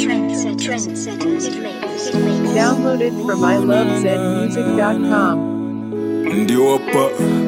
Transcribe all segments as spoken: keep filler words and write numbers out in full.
Downloaded from I love zed music dot com. Ndio hapa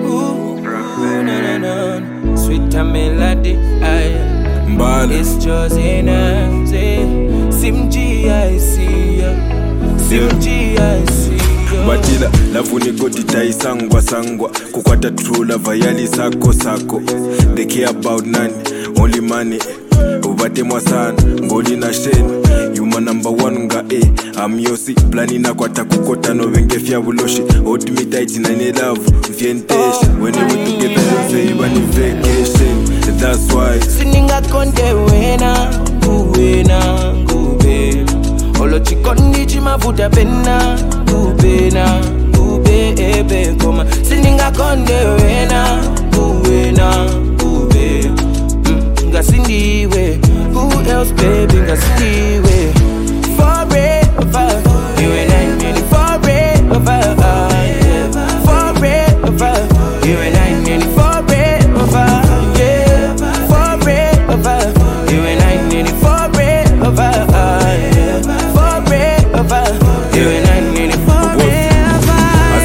Sweet melody, I mbali It's just in us, Sim G I see ya, Sim G I see ya. Batila lavu ni godi tai sangwa sangwa kukwata true love yali sako sako. They care about nani, only money. Ubate mwa sana, ngoli na sheni. You my number one nga eh. I'm yosi, plani na kwa takukota no wenge fya buloshi. Hold me tight in any love, vientesh. When we together don't say even in vacation. That's why Sininga konde wena, uwena, ube Olo chikondi chimavuta pena, ubena, ube ebe koma Sininga konde wena, uwena, ube Nga sindiwe, who else baby, nga sindiwe Forever, you and I mean forever Forever, you and I mean forever Yeah, forever, you and I mean forever Yeah, forever, you and I mean forever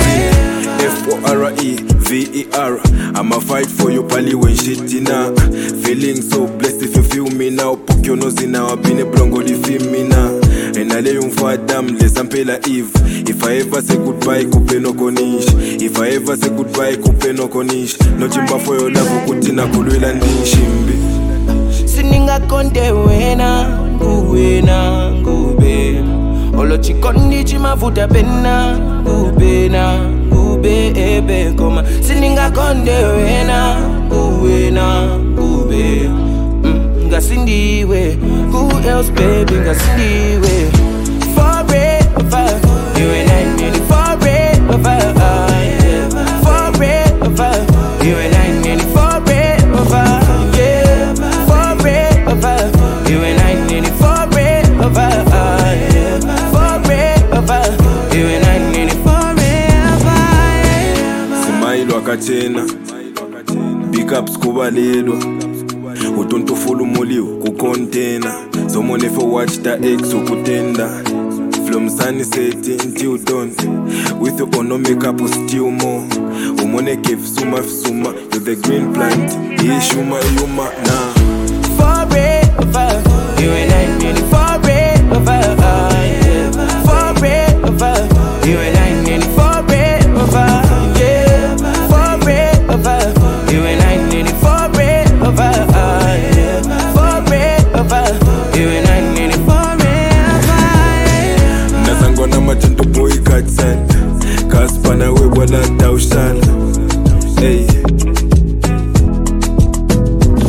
F O R E V E R. I'ma fight for you pali when shit ina. Feeling so blessed if you feel me now. Poke your nose in now, been a brongo di feel me now. And I lay you for damn les ampela Eve. If I ever say goodbye, coupe no konish. If I ever say goodbye, coupe no konish. No chimba for your love, kutina kulwela ndishimbi. Sininga konde wena, uwena, ngube Olo chikondi chimavuta pena, ubena, ube ebe koma Sininga konde wena, uwena, ngube Nga sindiwe, who else baby, nga sindiwe Forever, you and I mean forever yeah. Forever, you and I mean forever yeah. Forever, you and I mean forever yeah. Forever, you and I mean forever yeah. Smile wakachena, big ups kubalelwa. Utonto follow molio kukontena. Someone for watch the ex ukutenda. From sunny setting until dawn. With your own makeup still more. Umone kev suma suma. You're the green plant. He shuma yuma na. Forever, you and I mean forever yeah. Forever, you and I mean forever yeah. Forever, you and I mean forever yeah. Forever, you and I mean forever yeah. Nazangona machento boy katsan. Kaspana we wala taushala. Hey.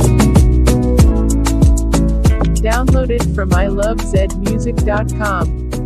Downloaded from I love zed music dot com.